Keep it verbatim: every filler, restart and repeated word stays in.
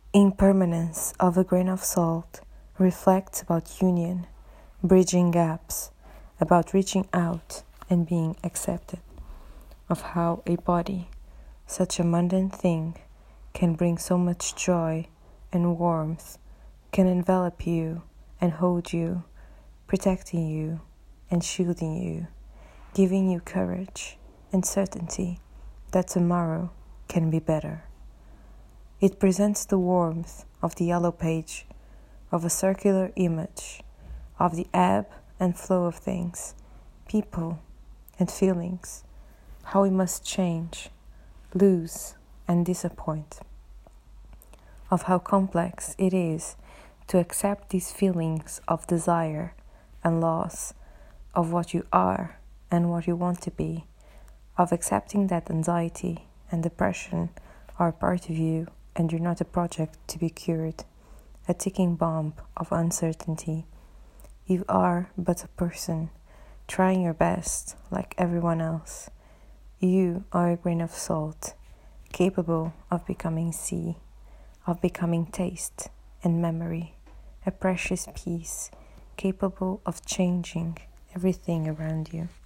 Impermanence of a grain of salt reflects about union, bridging gaps, about reaching out and being accepted, of how a body, such a mundane thing, can bring so much joy and warmth, can envelop you and hold you, protecting you and shielding you, giving you courage and certainty that tomorrow can be better. It presents the warmth of the yellow page, of a circular image, of the ebb and flow of things, people and feelings, how we must change, lose and disappoint, of how complex it is to accept these feelings of desire and loss, of what you are and what you want to be, of accepting that anxiety and depression are part of you and you're not a project to be cured, a ticking bomb of uncertainty. You are but a person, trying your best like everyone else. You are a grain of salt, capable of becoming sea, of becoming taste and memory, a precious piece, capable of changing everything around you.